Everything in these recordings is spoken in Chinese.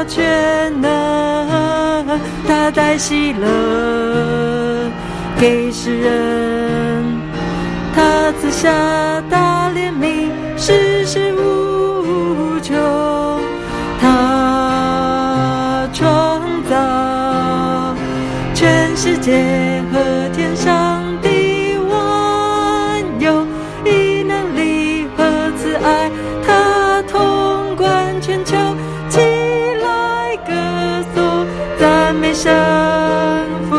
他全能，他带喜乐给世人，他赐下大怜悯，世事无穷，他创造全世界和天上的万有，以能力和慈爱，他统管全球，起来歌颂，赞美神父，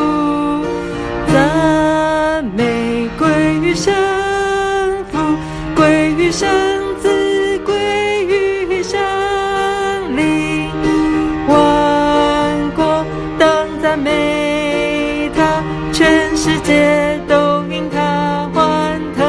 赞美归于神父，归于神子，归于神灵，万国当赞美他，全世界都因他欢腾，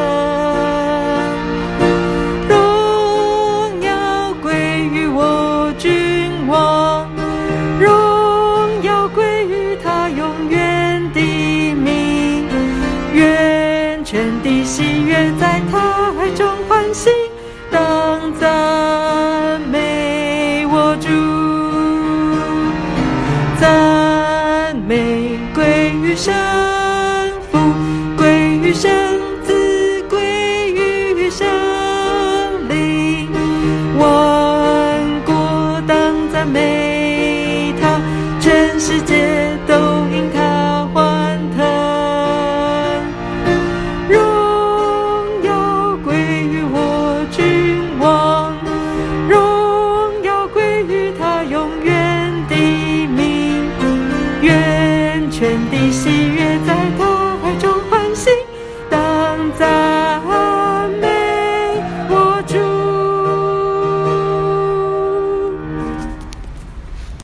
荣耀归于我君王，荣耀归于他永远的名，愿全地喜悦在他爱中欢喜，当赞美我主，赞美归于神父，归于神子，归于神灵，万国当赞美他，全世界